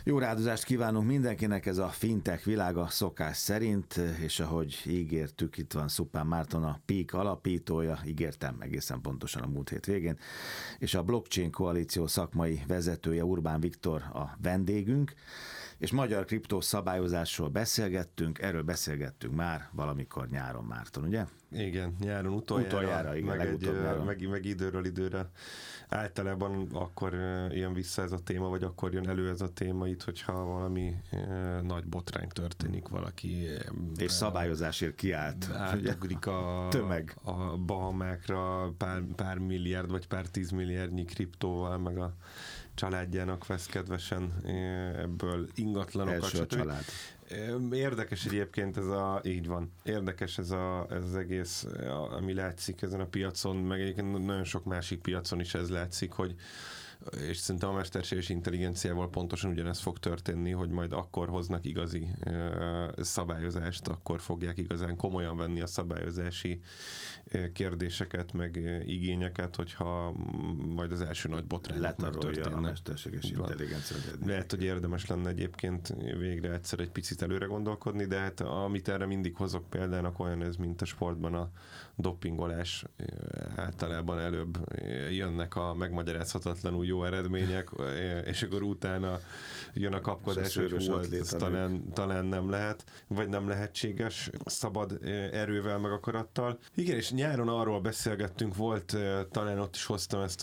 Jó rádozást kívánunk mindenkinek, ez a fintech világa szokás szerint, és ahogy ígértük, itt van Szupán Márton, a Peak alapítója, ígértem egészen pontosan a múlt hét végén, és a Blockchain Koalíció szakmai vezetője, Urbán Viktor a vendégünk, és magyar kriptó szabályozásról beszélgettünk, erről beszélgettünk már valamikor nyáron, Márton, ugye? Igen, nyáron utoljára igen, meg időről időre. Általában akkor jön vissza ez a téma, vagy akkor jön elő ez a téma itt, hogyha valami nagy botrány történik, valaki... És szabályozásért kiállt. Átugrik a tömeg. A Bahamákra pár milliárd, vagy pár 10 milliárdnyi kriptóval, meg a családjának vesz kedvesen ebből ingatlanokat. Első család. Érdekes egyébként így van, érdekes ez az egész, ami látszik ezen a piacon, meg egyébként nagyon sok másik piacon is ez látszik, hogy és szerintem a mesterséges intelligenciával pontosan ugyanez fog történni, hogy majd akkor hoznak igazi szabályozást, akkor fogják igazán komolyan venni a szabályozási kérdéseket, meg igényeket, hogyha majd az első nagy botrány letarolja a mesterséges intelligencia. Lehet, hogy érdemes lenne egyébként végre egyszer egy picit előre gondolkodni, de hát amit erre mindig hozok példának, olyan ez, mint a sportban a dopingolás, általában előbb jönnek a megmagyarázhatatlanul jó eredmények, és akkor utána jön a kapkodás, hogy talán nem lehet, vagy nem lehetséges szabad erővel, meg akarattal. Igen, és nyáron arról beszélgettünk, volt, talán ott is hoztam ezt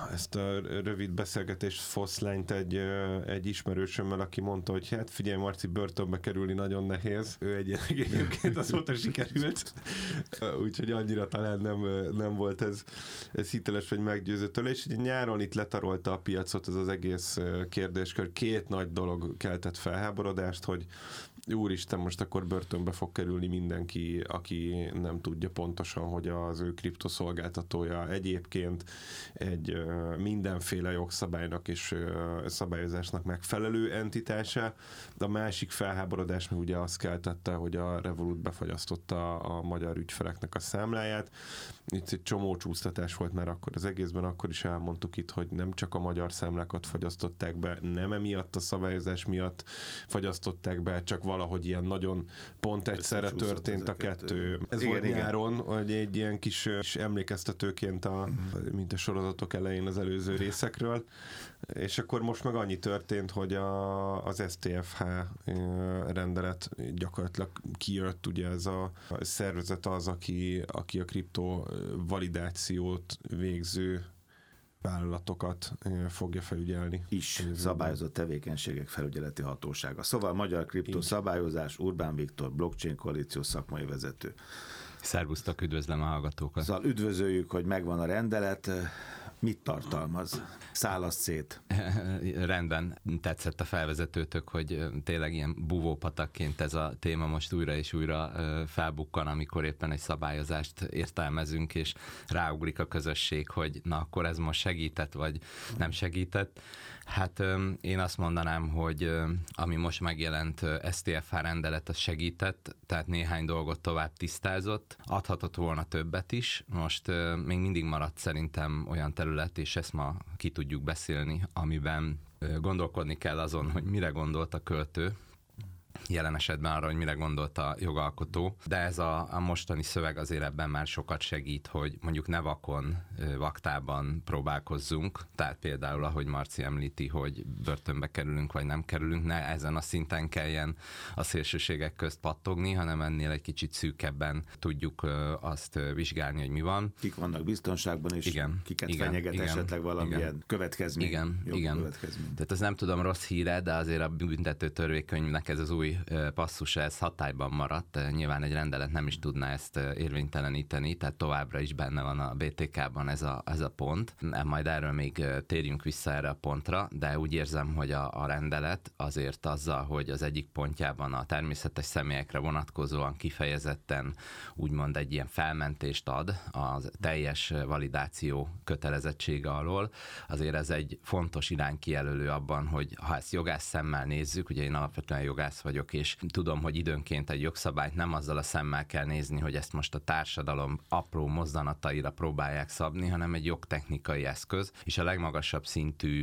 a rövid beszélgetést Foszlányt egy ismerősömmel, aki mondta, hogy hát figyelj Marci, börtönbe kerülni nagyon nehéz. Ő egyébként azóta sikerült, úgyhogy annyira talán nem volt ez hiteles vagy meggyőző tőle, és nyáron itt letarolta a piacot ez az egész kérdéskör. Két nagy dolog keltett felháborodást, hogy úristen, most akkor börtönbe fog kerülni mindenki, aki nem tudja pontosan, hogy az ő kriptoszolgáltatója egyébként egy mindenféle jogszabálynak és szabályozásnak megfelelő entitása. De a másik felháborodás meg ugye azt keltette, hogy a Revolut befagyasztotta a magyar ügyfeleknek a számláját. Itt egy csomó csúsztatás volt már akkor az egészben, akkor is elmondtuk itt, hogy nem csak a magyar számlákat fagyasztották be, nem emiatt a szabályozás miatt fagyasztották be, csak valahogy ilyen nagyon pont egyszerre történt a kettő. Ez igen, volt nyáron, hogy egy ilyen kis emlékeztetőként mint a sorozatok elején az előző részekről, és akkor most meg annyi történt, hogy az STFH rendelet gyakorlatilag kijött, ugye ez a szervezet az, aki a kripto validációt végző vállalatokat fogja felügyelni. Szabályozott tevékenységek felügyeleti hatósága. Szóval Magyar Kriptó Szabályozás, Urbán Viktor, Blockchain Koalíció szakmai vezető. Szervusztok, üdvözlöm a hallgatókat. Szóval üdvözöljük, hogy megvan a rendelet. Mit tartalmaz? Szálaszt szét. Rendben, tetszett a felvezetőtök, hogy tényleg ilyen búvópatakként ez a téma most újra és újra felbukkan, amikor éppen egy szabályozást értelmezünk, és ráugrik a közösség, hogy na akkor ez most segített, vagy nem segített. Hát én azt mondanám, hogy ami most megjelent STFH rendelet, az segített, tehát néhány dolgot tovább tisztázott, adhatott volna többet is. Most még mindig maradt szerintem olyan terület, és ezt ma ki tudjuk beszélni, amiben gondolkodni kell azon, hogy mire gondolt a költő, jelen esetben arra, hogy mire gondolt a jogalkotó, de ez a mostani szöveg azért ebben már sokat segít, hogy mondjuk ne vakon, vaktában próbálkozzunk, tehát például, ahogy Marci említi, hogy börtönbe kerülünk, vagy nem kerülünk, ne ezen a szinten kelljen a szélsőségek közt pattogni, hanem ennél egy kicsit szűkebben tudjuk azt vizsgálni, hogy mi van. Kik vannak biztonságban, és kiket fenyeget esetleg valamilyen következmény. Igen. Tehát ez nem tudom rossz híre, de azért a büntető törvénykönyvnek ez az új passzus, ez hatályban maradt. Nyilván egy rendelet nem is tudná ezt érvényteleníteni, tehát továbbra is benne van a BTK-ban ez a pont. Majd erről még térjünk vissza erre a pontra, de úgy érzem, hogy a rendelet azért azzal, hogy az egyik pontjában a természetes személyekre vonatkozóan kifejezetten úgymond egy ilyen felmentést ad a teljes validáció kötelezettsége alól, azért ez egy fontos iránykijelölő abban, hogy ha ezt jogász szemmel nézzük, ugye én alapvetően jogász vagyok, és tudom, hogy időnként egy jogszabályt nem azzal a szemmel kell nézni, hogy ezt most a társadalom apró mozzanataira próbálják szabni, hanem egy jogtechnikai eszköz, és a legmagasabb szintű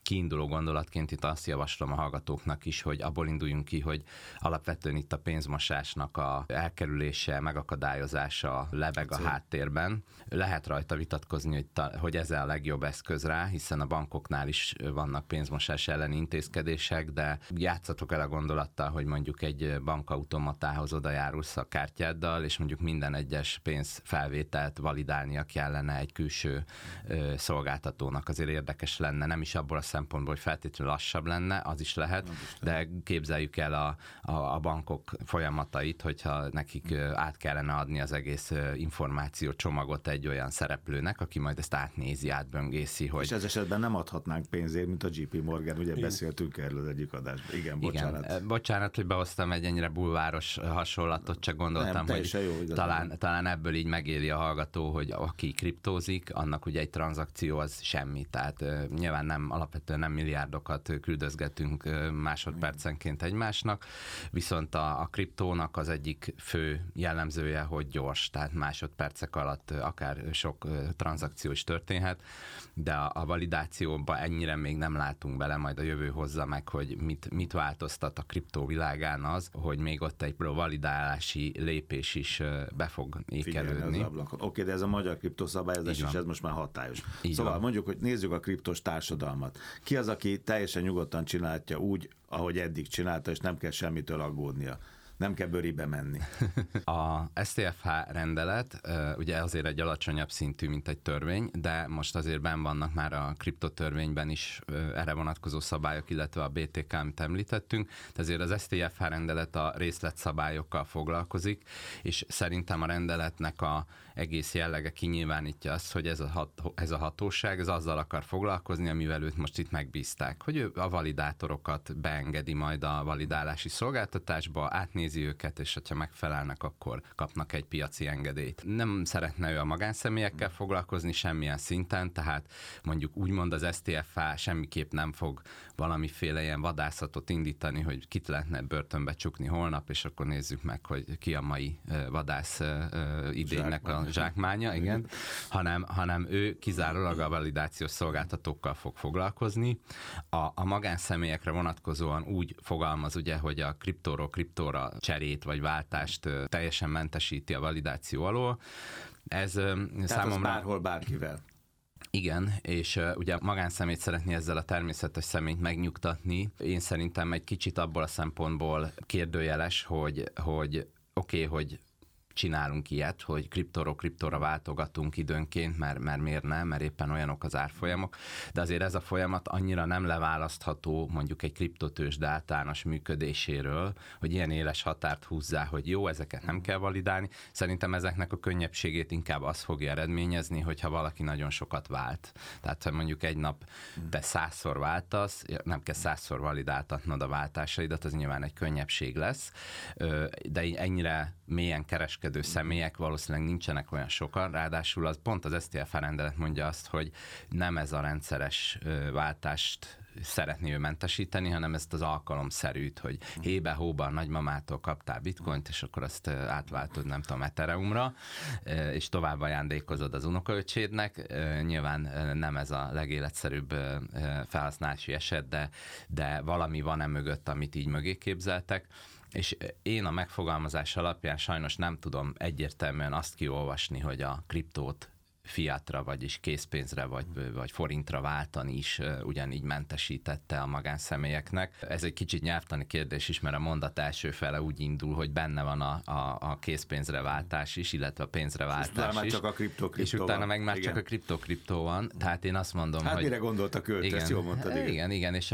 kiinduló gondolatként itt azt javaslom a hallgatóknak is, hogy abból induljunk ki, hogy alapvetően itt a pénzmosásnak a elkerülése, megakadályozása lebeg a háttérben. Lehet rajta vitatkozni, hogy ez a legjobb eszköz rá, hiszen a bankoknál is vannak pénzmosás elleni intézkedések, de játszatok el a gondolattal, hogy mondjuk egy bankautomatához oda járulsz a kártyáddal, és mondjuk minden egyes pénzfelvételt validálnia kellene egy külső szolgáltatónak. Azért érdekes lenne, nem is abból a szempontból, hogy feltétlenül lassabb lenne, az is lehet, de képzeljük el a bankok folyamatait, hogyha nekik át kellene adni az egész információ csomagot egy olyan szereplőnek, aki majd ezt átnézi, átböngészi. Hogy... És ez esetben nem adhatnánk pénzért, mint a JP Morgan, ugye beszéltünk erről az egyik adásban. Igen, bocsánat. Igen, bocsánat, hogy behoztam egy ennyire bulváros hasonlatot, csak gondoltam, hogy jó, talán ebből így megéli a hallgató, hogy aki kriptózik, annak ugye egy tranzakció az semmi. Tehát nyilván alapvetően nem milliárdokat küldözgetünk másodpercenként egymásnak, viszont a kriptónak az egyik fő jellemzője, hogy gyors, tehát másodpercek alatt akár sok tranzakció is történhet, de a validációba ennyire még nem látunk bele, majd a jövő hozza meg, hogy mit változtat a kriptó világán az, hogy még ott egy validálási lépés is be fog ékelődni. Oké, de ez a magyar kriptószabályozás, és ez most már hatályos. Szóval mondjuk, hogy nézzük a kriptos társadalmat. Ki az, aki teljesen nyugodtan csinálja úgy, ahogy eddig csinálta, és nem kell semmitől aggódnia? Nem kell bőribe menni. A STFH rendelet ugye azért egy alacsonyabb szintű, mint egy törvény, de most azért benn vannak már a kriptotörvényben is erre vonatkozó szabályok, illetve a BTK, amit említettünk. De azért az STFH rendelet a részletszabályokkal foglalkozik, és szerintem a rendeletnek a egész jellege kinyilvánítja azt, hogy ez a hatóság ez azzal akar foglalkozni, amivel őt most itt megbízták, hogy ő a validátorokat beengedi majd a validálási szolgáltatásba, átnézi őket, és ha megfelelnek, akkor kapnak egy piaci engedélyt. Nem szeretne ő a magánszemélyekkel foglalkozni semmilyen szinten, tehát mondjuk úgymond az STFH semmiképp nem fog valamiféle ilyen vadászatot indítani, hogy kit lehetne börtönbe csukni holnap, és akkor nézzük meg, hogy ki a mai vadász idénynek a zsákmánya, igen, hanem ő kizárólag a validációs szolgáltatókkal fog foglalkozni. A magánszemélyekre vonatkozóan úgy fogalmaz ugye, hogy a kriptóról kriptóra cserét vagy váltást teljesen mentesíti a validáció alól. Ez számomra... az bárhol, bárkivel. Igen, és ugye a magánszemélyt szeretné ezzel a természetes személyt megnyugtatni. Én szerintem egy kicsit abból a szempontból kérdőjeles, hogy oké, hogy csinálunk ilyet, hogy kriptóról kriptóra váltogatunk időnként, mert miért nem, mert éppen olyanok az árfolyamok, de azért ez a folyamat annyira nem leválasztható mondjuk egy kriptotőzsde általános működéséről, hogy ilyen éles határt húzzá, hogy jó, ezeket nem kell validálni. Szerintem ezeknek a könnyebbségét inkább az fogja eredményezni, hogyha valaki nagyon sokat vált. Tehát ha mondjuk egy nap te 100-szor váltasz, nem kell 100-szor validáltatnod a váltásaidat, az nyilván egy könnyebbség lesz, de ennyire mélyen kereskedő személyek valószínűleg nincsenek olyan sokan, ráadásul az pont az STFH rendelet mondja azt, hogy nem ez a rendszeres váltást szeretné ő mentesíteni, hanem ezt az alkalomszerűt, hogy hébe-hóba a nagymamától kaptál bitcoint, és akkor azt átváltod, nem tudom, Ethereumra, és tovább ajándékozod az unokaöcsédnek. Nyilván nem ez a legéletszerűbb felhasználási eset, de valami van mögött, amit így mögé képzeltek. És én a megfogalmazás alapján sajnos nem tudom egyértelműen azt kiolvasni, hogy a kriptót fiatra, vagyis készpénzre, vagy forintra váltani is ugyanígy mentesítette a magánszemélyeknek. Ez egy kicsit nyelvtani kérdés is, mert a mondat első fele úgy indul, hogy benne van a készpénzre váltás is, illetve a pénzre váltás is. Csak a és utána meg már csak a kripto van. Tehát én azt mondom, hogy... mire gondolt a költő, ezt jól mondtad. Igen, és a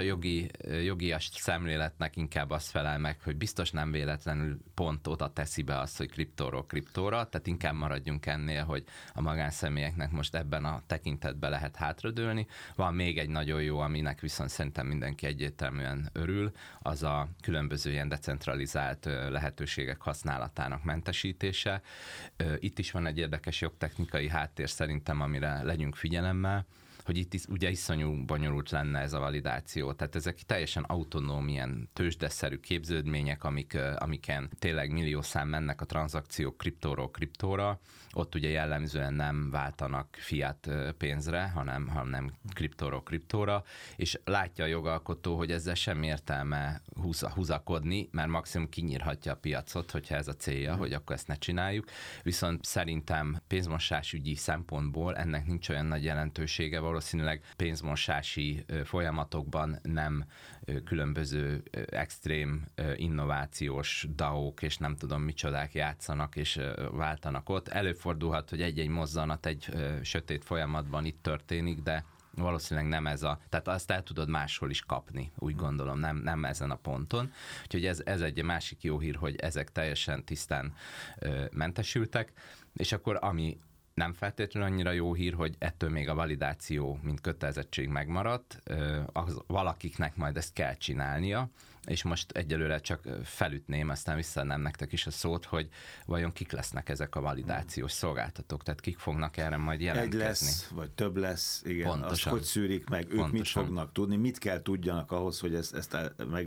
jogi szemléletnek inkább azt felel meg, hogy biztos nem véletlenül pont oda teszi be azt, hogy kriptóról kriptóra, tehát inkább maradjunk ennél, hogy a magánszemélyeknek most ebben a tekintetben lehet hátradőlni. Van még egy nagyon jó, aminek viszont szerintem mindenki egyértelműen örül, az a különböző ilyen decentralizált lehetőségek használatának mentesítése. Itt is van egy érdekes jogtechnikai háttér szerintem, amire legyünk figyelemmel. hogy itt ugye iszonyú bonyolult lenne ez a validáció. Tehát ezek teljesen autonóm ilyen tőzsdeszerű képződmények, amiken tényleg milliószám mennek a tranzakciók kriptóról kriptóra. Ott ugye jellemzően nem váltanak fiat pénzre, hanem kriptóról kriptóra, és látja a jogalkotó, hogy ezzel sem értelme húzakodni, mert maximum kinyírhatja a piacot, hogyha ez a célja, hogy akkor ezt ne csináljuk. Viszont szerintem pénzmosásügyi szempontból ennek nincs olyan nagy jelentősége, valószínűleg pénzmosási folyamatokban nem különböző extrém innovációs DAO-k és nem tudom micsodák játszanak és váltanak ott. Előfordulhat, hogy egy-egy mozzanat egy sötét folyamatban itt történik, de valószínűleg nem ez tehát azt el tudod máshol is kapni, úgy gondolom, nem ezen a ponton. Úgyhogy ez egy másik jó hír, hogy ezek teljesen tisztán mentesültek, és akkor ami nem feltétlenül annyira jó hír, hogy ettől még a validáció, mint kötelezettség megmaradt, valakiknek majd ezt kell csinálnia, és most egyelőre csak felütném, aztán visszaadnám nektek is a szót, hogy vajon kik lesznek ezek a validációs szolgáltatók, tehát kik fognak erre majd jelentkezni. Egy lesz, vagy több lesz, igen. Pontosan. Azt hogy szűrik meg, ők pontosan. Mit fognak tudni, mit kell tudjanak ahhoz, hogy ezt meg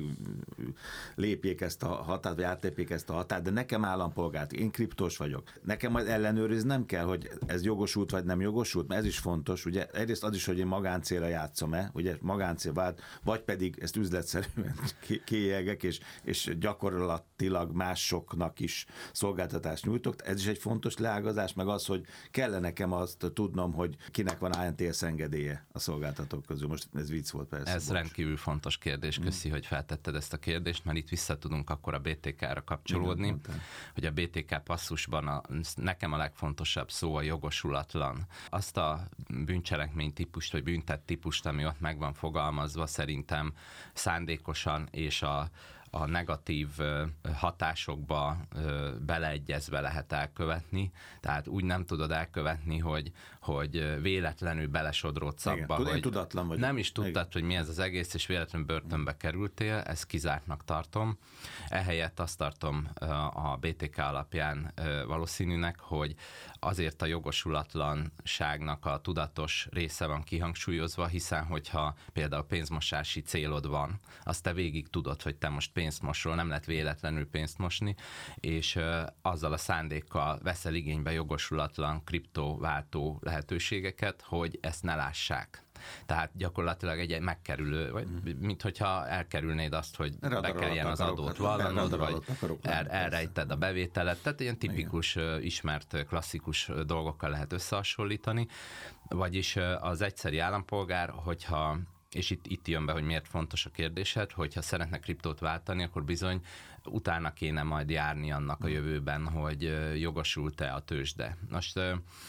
lépjék ezt a határt, vagy átlépjék ezt a határt, de nekem állampolgárt, én kriptós vagyok. Nekem majd ellenőriznem kell, hogy ez jogosult, vagy nem jogosult, mert ez is fontos, ugye egyrészt az is, hogy én magáncélra játszom-e, ugye magáncél vált, vagy pedig ezt üzletszerűen kiégek, és gyakorlatilag másoknak is szolgáltatást nyújtok. Ez is egy fontos leágazás, meg az, hogy kellene nekem azt tudnom, hogy kinek van ANTS engedélye a szolgáltatók közül. Most ez vicc volt persze. Ez rendkívül fontos kérdés. Köszi, hogy feltetted ezt a kérdést, mert itt vissza tudunk akkor a BTK-ra kapcsolódni, hogy a BTK passzusban nekem a legfontosabb szó a jogosulatlan. Azt a bűncselekmény típust, vagy bűntett típust, ami ott meg van fogalmazva, szerintem szándékosan és a negatív hatásokba beleegyezve lehet elkövetni. Tehát úgy nem tudod elkövetni, hogy véletlenül belesodródsz abba, hogy tudatlan vagy. Nem is tudtad, hogy mi ez az egész, és véletlenül börtönbe kerültél, ezt kizártnak tartom. Ehelyett azt tartom a BTK alapján valószínűnek, hogy azért a jogosulatlanságnak a tudatos része van kihangsúlyozva, hiszen hogyha például pénzmosási célod van, azt te végig tudod, hogy te most pénzt mosol, nem lehet véletlenül pénzt mosni, és azzal a szándékkal veszel igénybe jogosulatlan kriptováltó lehetőségeket, hogy ezt ne lássák. Tehát gyakorlatilag egy megkerülő, vagy mint hogyha elkerülnéd azt, hogy be kelljen az adót vallanod, vagy elrejted a bevételet. Tehát ilyen tipikus, ismert, klasszikus dolgokkal lehet összehasonlítani. Vagyis az egyszeri állampolgár, hogyha és itt jön be, hogy miért fontos a kérdésed, hogyha szeretne kriptót váltani, akkor bizony utána kéne majd járni annak a jövőben, hogy jogosult-e a tőzsde. Most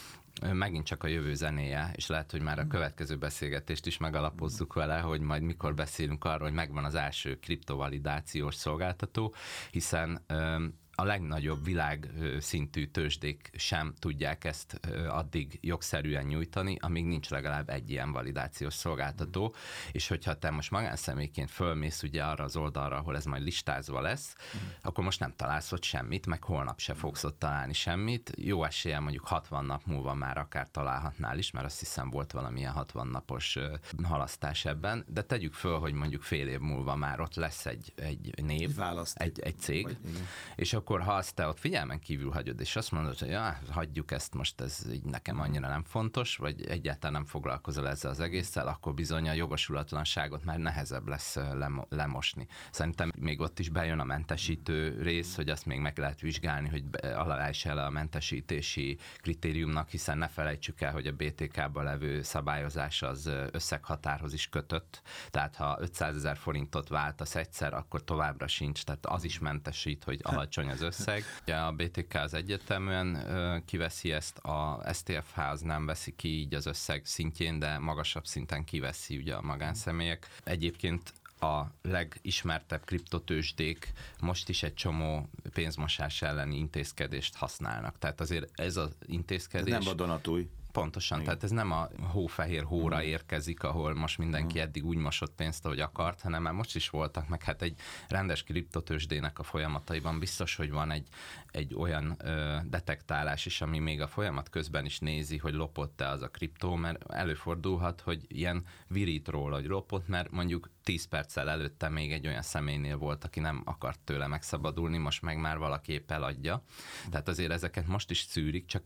megint csak a jövő zenéje, és lehet, hogy már a következő beszélgetést is megalapozzuk vele, hogy majd mikor beszélünk arról, hogy megvan az első kriptovalidációs szolgáltató, hiszen a legnagyobb világszintű tőzsdék sem tudják ezt addig jogszerűen nyújtani, amíg nincs legalább egy ilyen validációs szolgáltató, és hogyha te most magánszemélyként fölmész ugye arra az oldalra, ahol ez majd listázva lesz, akkor most nem találsz ott semmit, meg holnap se fogsz ott találni semmit. Jó eséllyel mondjuk 60 nap múlva már akár találhatnál is, mert azt hiszem volt valamilyen 60 napos halasztás ebben, de tegyük föl, hogy mondjuk fél év múlva már ott lesz egy név, egy cég, vagy, és akkor ha azt te ott figyelmen kívül hagyod, és azt mondod, hogy hagyjuk ezt most, ez így nekem annyira nem fontos, vagy egyáltalán nem foglalkozol ezzel az egésszel, akkor bizony a jogosulatlanságot már nehezebb lesz lemosni. Szerintem még ott is bejön a mentesítő rész, hogy azt még meg lehet vizsgálni, hogy aláess-e a mentesítési kritériumnak, hiszen ne felejtsük el, hogy a BTK-ban levő szabályozás az összeghatárhoz is kötött, tehát ha 500 000 forintot váltasz egyszer, akkor továbbra sincs, tehát az is mentesít, hogy alacsony az összeg. A BTK az egyértelműen kiveszi ezt, a STFH az nem veszi ki így az összeg szintjén, de magasabb szinten kiveszi ugye a magánszemélyek. Egyébként a legismertebb kriptotőzsdék most is egy csomó pénzmosás elleni intézkedést használnak. Tehát azért ez az intézkedés... Ez nem vadonatúj. Pontosan, igen. Tehát ez nem a hófehér hóra érkezik, ahol most mindenki eddig úgy mosott pénzt, ahogy akart, hanem már most is voltak, meg hát egy rendes kriptotőzsdének a folyamataiban biztos, hogy van egy olyan detektálás is, ami még a folyamat közben is nézi, hogy lopott-e az a kriptó, mert előfordulhat, hogy ilyen virít róla, hogy lopott, mert mondjuk 10 perccel előtte még egy olyan személynél volt, aki nem akart tőle megszabadulni, most meg már valaki épp eladja. Tehát azért ezeket most is szűrik, csak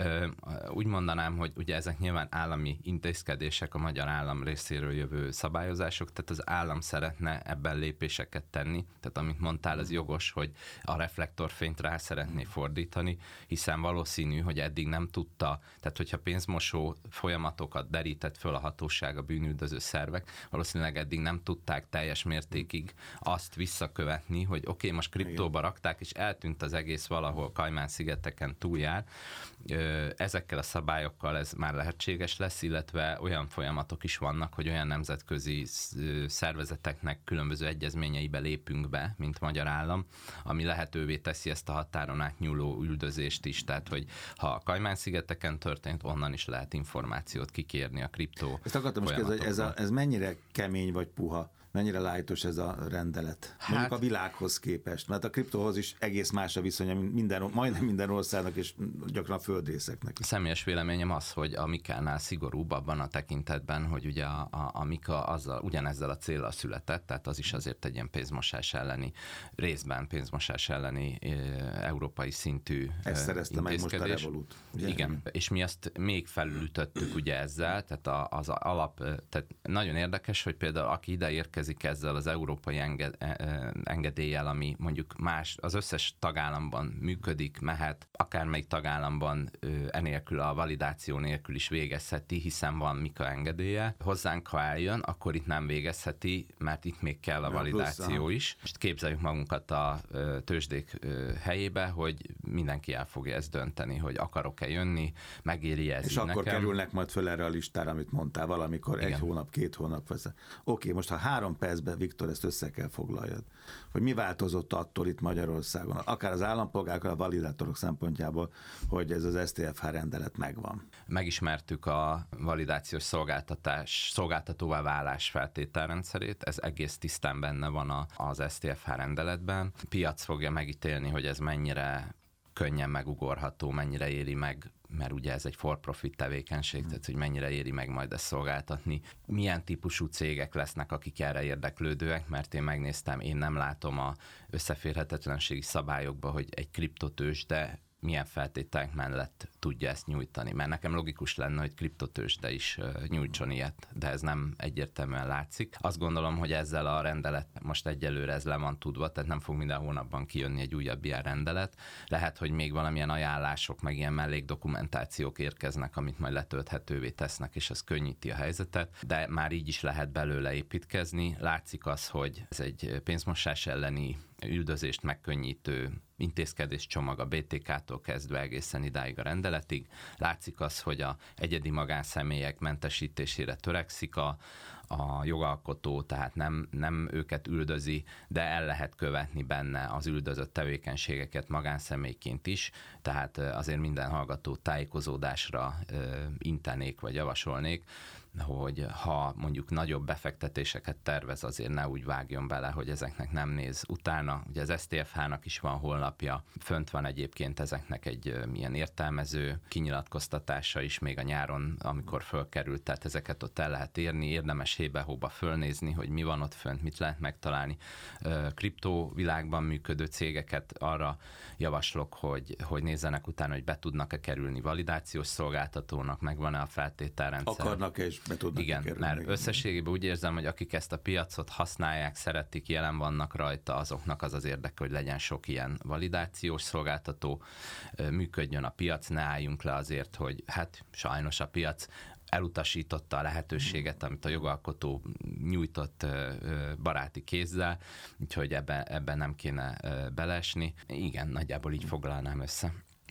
úgy mondanám, hogy ugye ezek nyilván állami intézkedések, a magyar állam részéről jövő szabályozások, tehát az állam szeretne ebben lépéseket tenni, tehát amit mondtál, az jogos, hogy a reflektorfényt rá szeretné fordítani, hiszen valószínű, hogy eddig nem tudta, tehát hogyha pénzmosó folyamatokat derített föl a hatóság, a bűnüldöző szervek, valószínűleg eddig nem tudták teljes mértékig azt visszakövetni, hogy oké, most kriptóba rakták, és eltűnt az egész valahol Kajmán-szigeteken túljár. Ezekkel a szabályokkal ez már lehetséges lesz, illetve olyan folyamatok is vannak, hogy olyan nemzetközi szervezeteknek különböző egyezményeibe lépünk be, mint magyar állam, ami lehetővé teszi ezt a határon átnyúló üldözést is, tehát hogy ha a Kajmán-szigeteken történt, onnan is lehet információt kikérni a kriptó. Ezt akartam most kérdezni, hogy ez mennyire kemény vagy puha? Mennyire lájtos ez a rendelet? Mondjuk a világhoz képest, mert a kriptóhoz is egész más a viszonya, majdnem minden országnak és gyakran a földrészeknek. Személyes véleményem az, hogy a Mikánál szigorúbb abban a tekintetben, hogy ugye a Mika ugyanezzel a céllal született, tehát az is azért egy ilyen pénzmosás elleni, részben pénzmosás elleni európai szintű ezt szerezte meg most a Revolut. Ugye? Igen, és mi azt még felülütöttük ugye ezzel, tehát az alap, tehát nagyon érdekes, hogy például aki ide érkezik ezzel az európai engedéllyel, ami mondjuk más, az összes tagállamban működik, mehet, akármelyik tagállamban enélkül a validáció nélkül is végezheti, hiszen van Mika engedélye. Hozzánk, ha eljön, akkor itt nem végezheti, mert itt még kell a validáció is. Most képzeljük magunkat a tőzsdék helyébe, hogy mindenki el fogja ezt dönteni, hogy akarok-e jönni, megéri ez és nekem. akkor kerülnek majd föl erre a listára, amit mondtál valamikor, igen. 1 hónap, 2 hónap. Oké, most ha 3 percben, Viktor, ezt össze kell foglaljad, hogy mi változott attól itt Magyarországon, akár az állampolgárok, a validátorok szempontjából, hogy ez az STFH rendelet megvan. Megismertük a validációs szolgáltatóvá válás feltételrendszerét, ez egész tisztán benne van az STFH rendeletben. A piac fogja megítélni, hogy ez mennyire könnyen megugorható, mennyire éri meg, mert ugye ez egy for-profit tevékenység, tehát hogy mennyire éri meg majd ezt szolgáltatni. Milyen típusú cégek lesznek, akik erre érdeklődőek, mert én megnéztem, én nem látom a összeférhetetlenségi szabályokba, hogy egy kriptotőzsde milyen feltételek mellett tudja ezt nyújtani. Mert nekem logikus lenne, hogy kriptotőzsde is nyújtson ilyet, de ez nem egyértelműen látszik. Azt gondolom, hogy ezzel a rendelet most egyelőre ez le van tudva, tehát nem fog minden hónapban kijönni egy újabb ilyen rendelet. Lehet, hogy még valamilyen ajánlások, meg ilyen mellékdokumentációk érkeznek, amit majd letölthetővé tesznek, és az könnyíti a helyzetet, de már így is lehet belőle építkezni. Látszik az, hogy ez egy pénzmosás elleni üldözést megkönnyítő intézkedéscsomag a BTK-tól kezdve egészen idáig a rendeletig. Látszik az, hogy a egyedi magánszemélyek mentesítésére törekszik a jogalkotó, tehát nem őket üldözi, de el lehet követni benne az üldözött tevékenységeket magánszemélyként is, tehát azért minden hallgató tájékozódásra intenék vagy javasolnék, hogy ha mondjuk nagyobb befektetéseket tervez, azért ne úgy vágjon bele, hogy ezeknek nem néz utána. Ugye az STFH-nak is van honlapja, fönt van egyébként ezeknek egy milyen értelmező kinyilatkoztatása is még a nyáron, amikor fölkerült, tehát ezeket ott el lehet érni, érdemes hébe-hóba fölnézni, hogy mi van ott fönt, mit lehet megtalálni. Kriptóvilágban működő cégeket arra javaslok, hogy nézzenek utána, hogy be tudnak-e kerülni validációs szolgáltatónak, megvan-e a feltételrendszer. Akarnak-e és be tudnak igen, kerülni. Mert összességében úgy érzem, hogy akik ezt a piacot használják, szeretik, jelen vannak rajta, azoknak az érdeke, hogy legyen sok ilyen validációs szolgáltató, működjön a piac, ne álljunk le azért, hogy hát sajnos a piac elutasította a lehetőséget, amit a jogalkotó nyújtott baráti kézzel, úgyhogy ebben nem kéne beleesni. Igen, nagyjából így foglalnám össze.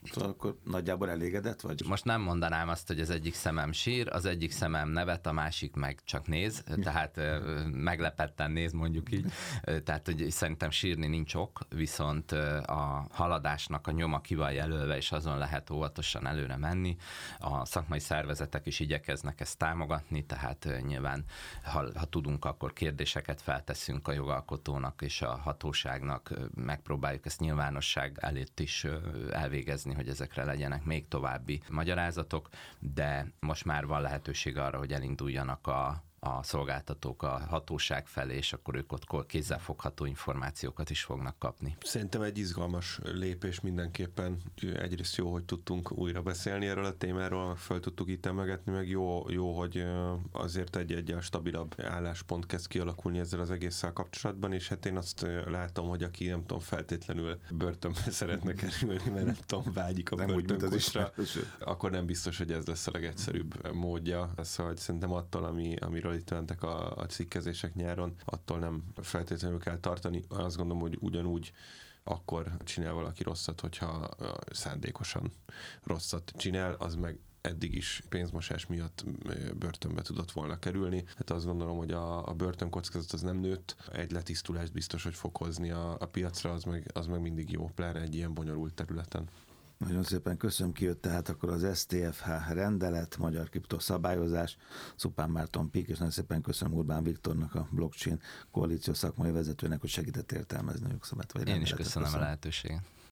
Szóval akkor nagyjából elégedett vagy? Most nem mondanám azt, hogy az egyik szemem sír, az egyik szemem nevet, a másik meg csak néz, tehát meglepetten néz, mondjuk így. Tehát, hogy szerintem sírni nincs ok, viszont a haladásnak a nyoma ki van jelölve, és azon lehet óvatosan előre menni. A szakmai szervezetek is igyekeznek ezt támogatni, tehát nyilván, ha tudunk, akkor kérdéseket felteszünk a jogalkotónak és a hatóságnak, megpróbáljuk ezt nyilvánosság előtt is elvégezni, hogy ezekre legyenek még további magyarázatok, de most már van lehetőség arra, hogy elinduljanak a szolgáltatók a hatóság felé, és akkor ők ott kézzelfogható információkat is fognak kapni. Szerintem egy izgalmas lépés mindenképpen. Egyrészt jó, hogy tudtunk újra beszélni erről a témáról, föl tudtuk itt emelgetni, meg jó, hogy azért egy stabilabb álláspont kezd kialakulni ezzel az egésszel kapcsolatban, és hát én azt látom, hogy aki nem tudom, feltétlenül börtönbe szeretne kerülni, mert nem tudom, vágyik a börtönkusra, akkor nem biztos, hogy ez lesz a legegyszerűbb módja. Szóval szerintem attól, amiről itt mentek a cikkezések nyáron, attól nem feltétlenül kell tartani. Azt gondolom, hogy ugyanúgy akkor csinál valaki rosszat, hogyha szándékosan rosszat csinál, az meg eddig is pénzmosás miatt börtönbe tudott volna kerülni. Hát azt gondolom, hogy a börtönkockázat az nem nőtt, egy letisztulást biztos, hogy fog hozni a piacra, az meg mindig jó, pláne egy ilyen bonyolult területen. Nagyon szépen köszönöm, kijött tehát akkor az STFH rendelet, magyar kriptoszabályozás, Szupán Márton Pík, és nagyon szépen köszönöm Urbán Viktornak, a blockchain koalíció szakmai vezetőnek, hogy segített értelmezni a jogszabályt. Én is köszönöm a lehetőséget.